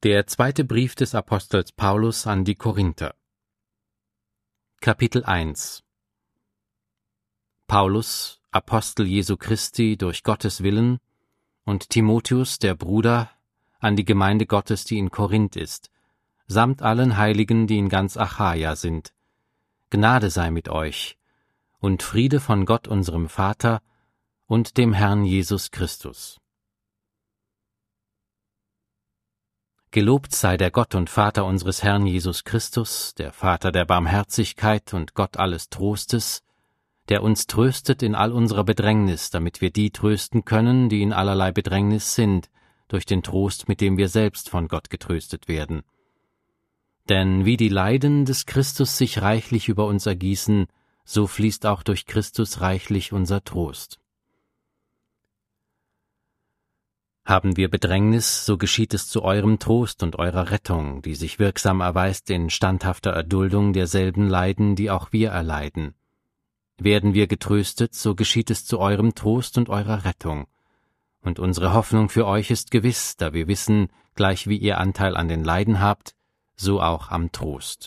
Der zweite Brief des Apostels Paulus an die Korinther. Kapitel 1. Paulus, Apostel Jesu Christi durch Gottes Willen, und Timotheus, der Bruder, an die Gemeinde Gottes, die in Korinth ist, samt allen Heiligen, die in ganz Achaia sind. Gnade sei mit euch und Friede von Gott unserem Vater und dem Herrn Jesus Christus. Gelobt sei der Gott und Vater unseres Herrn Jesus Christus, der Vater der Barmherzigkeit und Gott alles Trostes, der uns tröstet in all unserer Bedrängnis, damit wir die trösten können, die in allerlei Bedrängnis sind, durch den Trost, mit dem wir selbst von Gott getröstet werden. Denn wie die Leiden des Christus sich reichlich über uns ergießen, so fließt auch durch Christus reichlich unser Trost. Haben wir Bedrängnis, so geschieht es zu eurem Trost und eurer Rettung, die sich wirksam erweist in standhafter Erduldung derselben Leiden, die auch wir erleiden. Werden wir getröstet, so geschieht es zu eurem Trost und eurer Rettung. Und unsere Hoffnung für euch ist gewiss, da wir wissen, gleich wie ihr Anteil an den Leiden habt, so auch am Trost.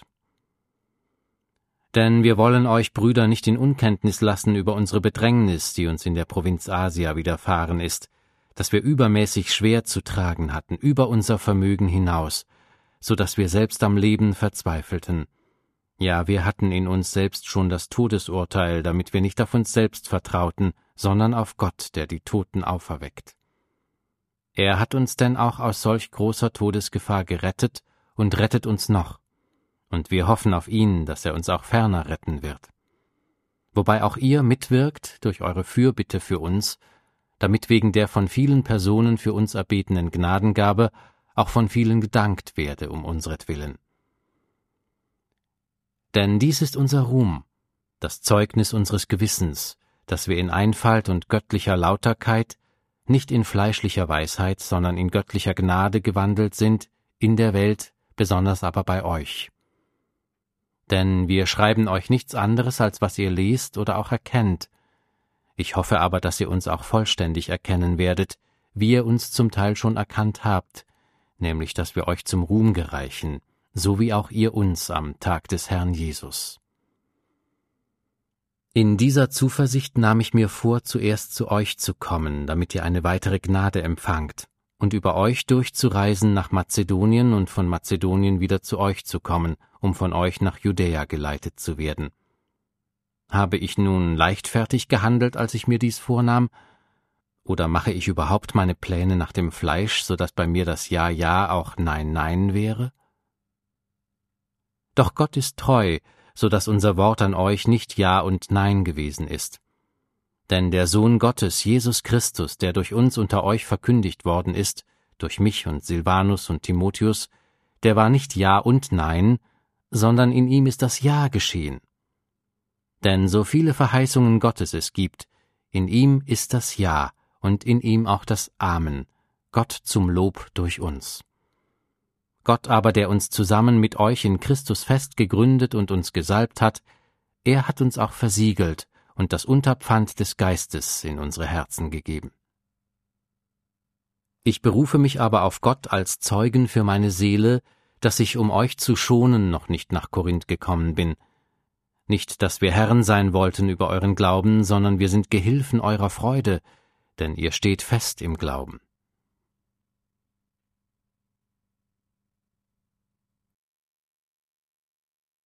Denn wir wollen euch, Brüder, nicht in Unkenntnis lassen über unsere Bedrängnis, die uns in der Provinz Asia widerfahren ist, dass wir übermäßig schwer zu tragen hatten, über unser Vermögen hinaus, so dass wir selbst am Leben verzweifelten. Ja, wir hatten in uns selbst schon das Todesurteil, damit wir nicht auf uns selbst vertrauten, sondern auf Gott, der die Toten auferweckt. Er hat uns denn auch aus solch großer Todesgefahr gerettet und rettet uns noch, und wir hoffen auf ihn, dass er uns auch ferner retten wird. Wobei auch ihr mitwirkt durch eure Fürbitte für uns, damit wegen der von vielen Personen für uns erbetenen Gnadengabe auch von vielen gedankt werde um unsretwillen. Denn dies ist unser Ruhm, das Zeugnis unseres Gewissens, dass wir in Einfalt und göttlicher Lauterkeit, nicht in fleischlicher Weisheit, sondern in göttlicher Gnade gewandelt sind, in der Welt, besonders aber bei euch. Denn wir schreiben euch nichts anderes, als was ihr lest oder auch erkennt. Ich hoffe aber, dass ihr uns auch vollständig erkennen werdet, wie ihr uns zum Teil schon erkannt habt, nämlich, dass wir euch zum Ruhm gereichen, so wie auch ihr uns am Tag des Herrn Jesus. In dieser Zuversicht nahm ich mir vor, zuerst zu euch zu kommen, damit ihr eine weitere Gnade empfangt, und über euch durchzureisen nach Mazedonien und von Mazedonien wieder zu euch zu kommen, um von euch nach Judäa geleitet zu werden. Habe ich nun leichtfertig gehandelt, als ich mir dies vornahm, oder mache ich überhaupt meine Pläne nach dem Fleisch, so dass bei mir das Ja, Ja auch Nein, Nein wäre? Doch Gott ist treu, so dass unser Wort an euch nicht Ja und Nein gewesen ist. Denn der Sohn Gottes, Jesus Christus, der durch uns unter euch verkündigt worden ist, durch mich und Silvanus und Timotheus, der war nicht Ja und Nein, sondern in ihm ist das Ja geschehen. Denn so viele Verheißungen Gottes es gibt, in ihm ist das Ja und in ihm auch das Amen, Gott zum Lob durch uns. Gott aber, der uns zusammen mit euch in Christus fest gegründet und uns gesalbt hat, er hat uns auch versiegelt und das Unterpfand des Geistes in unsere Herzen gegeben. Ich berufe mich aber auf Gott als Zeugen für meine Seele, dass ich, um euch zu schonen, noch nicht nach Korinth gekommen bin. Nicht, dass wir Herren sein wollten über euren Glauben, sondern wir sind Gehilfen eurer Freude, denn ihr steht fest im Glauben.